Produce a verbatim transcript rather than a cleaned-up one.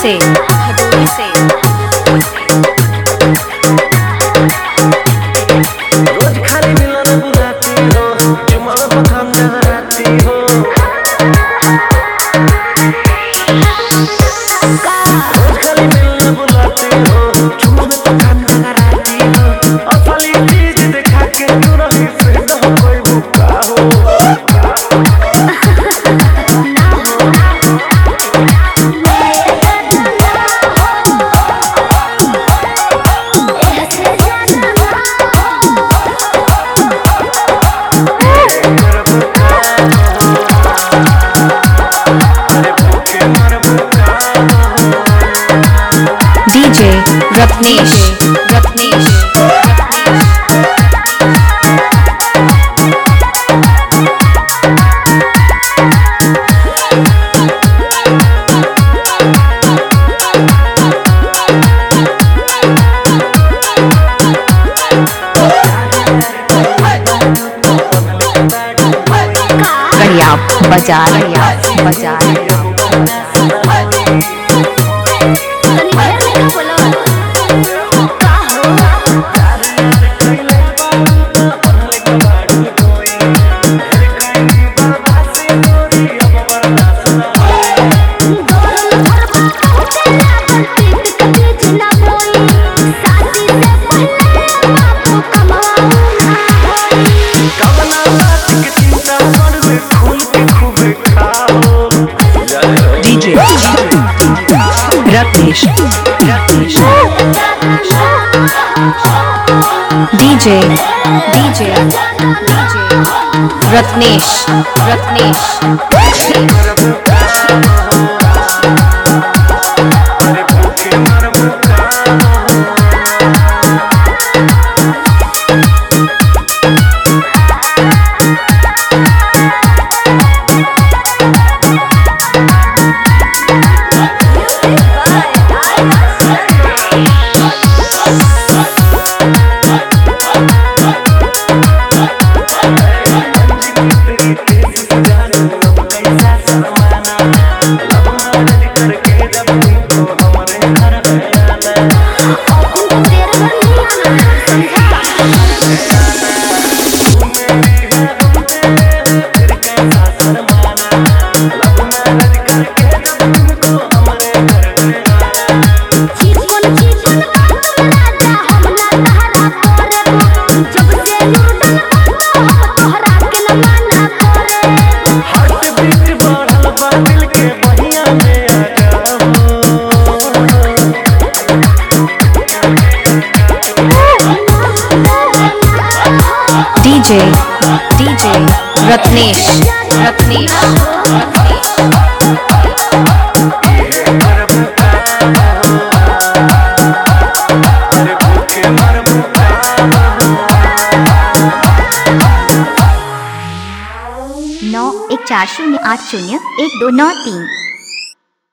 से भदोही से रोज खाली मिलन बुलाती हो, जुमा मकाम जहराती हो। रोज खाली मिलन बुलाती हो, जुमा मकाम जहराती हो। असली चीज दिखा के तू नहीं से न कोई भूखा हो। डीजे रत्नेश रत्नेश कड़िया बाजार बाजार DJ Ratnesh Ratnesh DJ DJ DJ Ratnesh Ratnesh DJ DJ Ratnesh Ratnesh नौ एक चार शून्य आठ शून्य एक दो नौ तीन।